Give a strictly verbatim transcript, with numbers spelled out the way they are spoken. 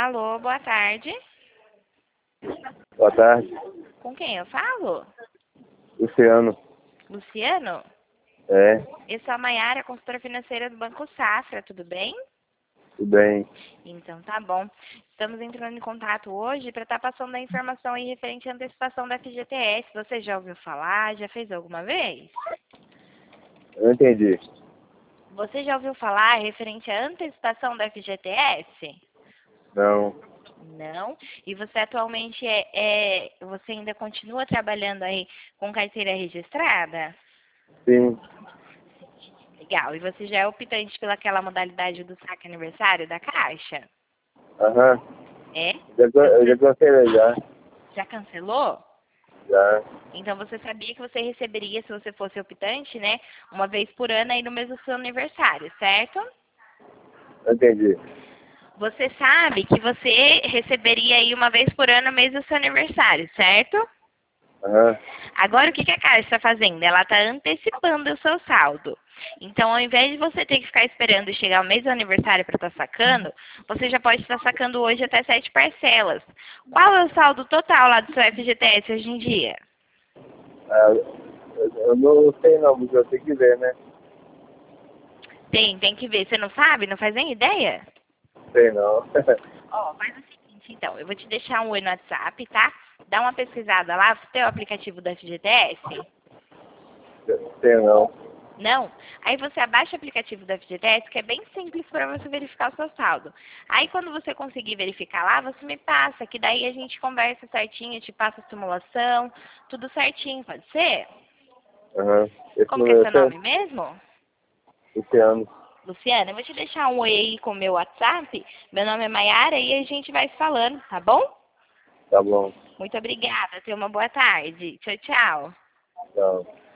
Alô, boa tarde. Boa tarde. Com quem eu falo? Luciano. Luciano? É, Eu sou a Maiara, consultora financeira do Banco Safra, tudo bem? tudo bem. Então tá bom. Estamos entrando em contato hoje para estar passando a informação aí referente à antecipação da F G T S. Você já ouviu falar? Já fez alguma vez? Eu não entendi. Você já ouviu falar referente à antecipação da F G T S? Não. Não. E você atualmente é, é você ainda continua trabalhando aí com carteira registrada? Sim. Legal. E você já é optante pelaquela modalidade do saque aniversário da Caixa? Aham. É? Já, go- eu já gostei já. Já cancelou? Já. Então você sabia que você receberia, se você fosse optante, né, uma vez por ano aí no mês do seu aniversário, certo? Não entendi. Você sabe que você receberia aí uma vez por ano no mês do seu aniversário, certo? Aham. Agora, o que que a Caixa está fazendo? Ela está antecipando o seu saldo. Então, ao invés de você ter que ficar esperando chegar o mês do aniversário para estar sacando, você já pode estar sacando hoje até sete parcelas. Qual é o saldo total lá do seu F G T S hoje em dia? Ah, eu, eu não sei não, porque eu tenho que ver, né? Tem, tem que ver. Você não sabe? Não faz nem ideia? Sei não. Ó, faz o seguinte, então. Eu vou te deixar um oi no WhatsApp, tá? Dá uma pesquisada lá. Você tem o aplicativo do F G T S? Sei não. Não? Aí você abaixa o aplicativo da F G T S, que é bem simples para você verificar o seu saldo. Aí quando você conseguir verificar lá, você me passa, que daí a gente conversa certinho, te passa a simulação, tudo certinho, pode ser? Aham. Esse Como que é número seu é seu? nome mesmo? Luciano. Luciana, eu vou te deixar um oi aí com o meu WhatsApp. Meu nome é Maiara e a gente vai se falando, tá bom? Tá bom. Muito obrigada, tenha uma boa tarde. Tchau, tchau. Tchau.